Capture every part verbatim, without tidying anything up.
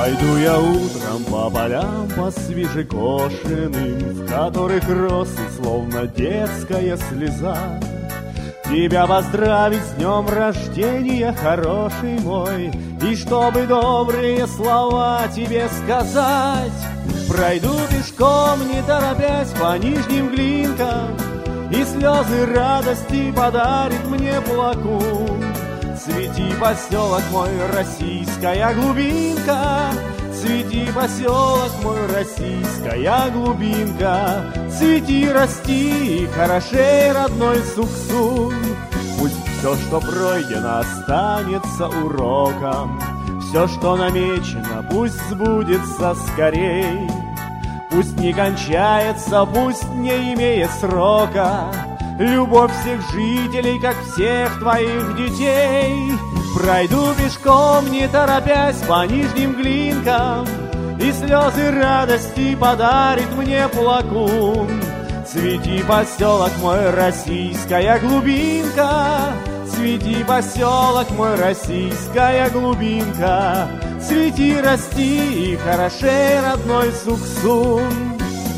Пойду я утром по полям, по свежекошенным, в которых росы, словно детская слеза. Тебя поздравить с днем рождения, хороший мой, и чтобы добрые слова тебе сказать. Пройду пешком, не торопясь, по нижним глинкам, и слезы радости подарит мне плакун. Цвети, поселок мой, российская глубинка, цвети, поселок мой, российская глубинка. Цвети, расти, хорошей, родной Суксун. Пусть все, что пройдено, останется уроком, все, что намечено, пусть сбудется скорей. Пусть не кончается, пусть не имеет срока любовь всех жителей, как всех твоих детей. Пройду пешком, не торопясь, по нижним глинкам, и слезы радости подарит мне плакун. Цвети, поселок мой, российская глубинка, цвети, поселок мой, российская глубинка. Цвети, расти, и хорошей, родной Суксун.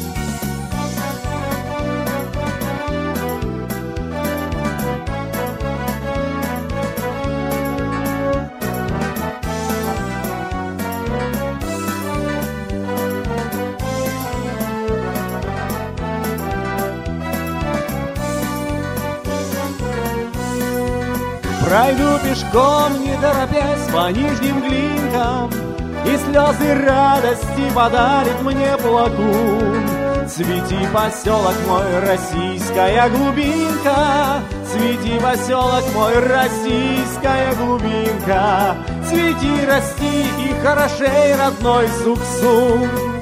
Пройду пешком, не торопясь, по нижним глинкам, и слезы радости подарит мне плакун. Цвети, поселок мой, российская глубинка, цвети, поселок мой, российская глубинка. Цвети, расти, и хорошей, родной Суксун.